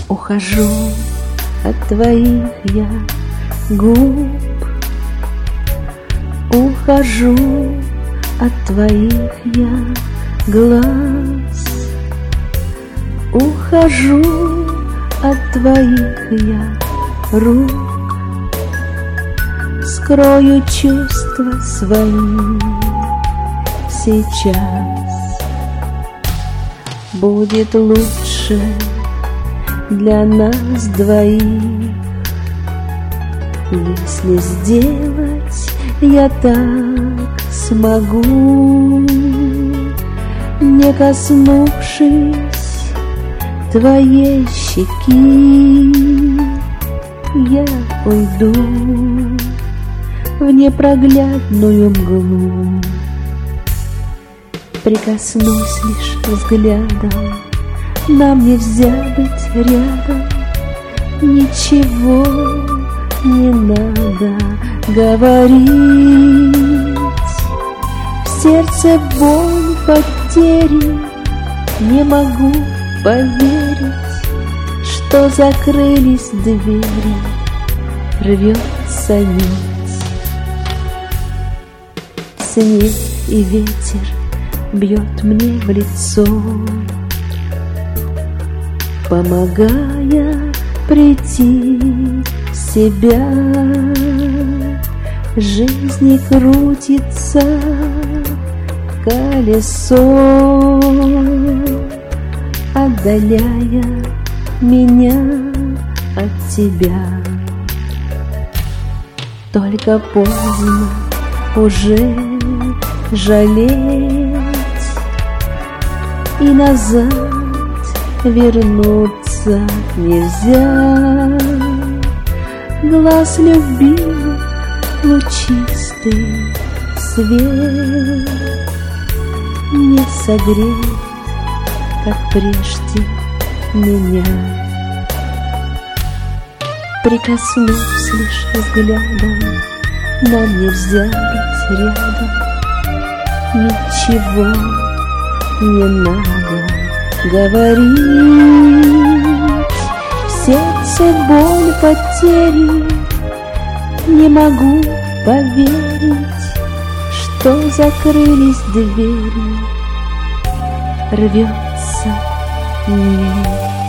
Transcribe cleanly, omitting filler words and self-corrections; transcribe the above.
Ухожу от твоих я губ, ухожу от твоих я глаз, ухожу от твоих я рук, скрою чувства свои сейчас. Будет лучше для нас двоих, если сделать я так смогу, не коснувшись твоей щеки, я уйду в непроглядную мглу. Прикоснусь лишь взглядом, нам нельзя быть рядом, ничего не надо говорить. В сердце боль потери, не могу поверить, что закрылись двери, рвется нить. Снег и ветер бьет мне в лицо, помогая прийти в себя. Жизни крутится колесо, отдаляя меня от тебя. Только поздно уже жалеть, и назад вернуться нельзя. Глаз любимых лучистый свет не согреет, как прежде, меня. Прикоснусь лишь взглядом, нам нельзя быть рядом, ничего не надо говорить. В сердце боль потери, не могу поверить, что закрылись двери, рвется нить.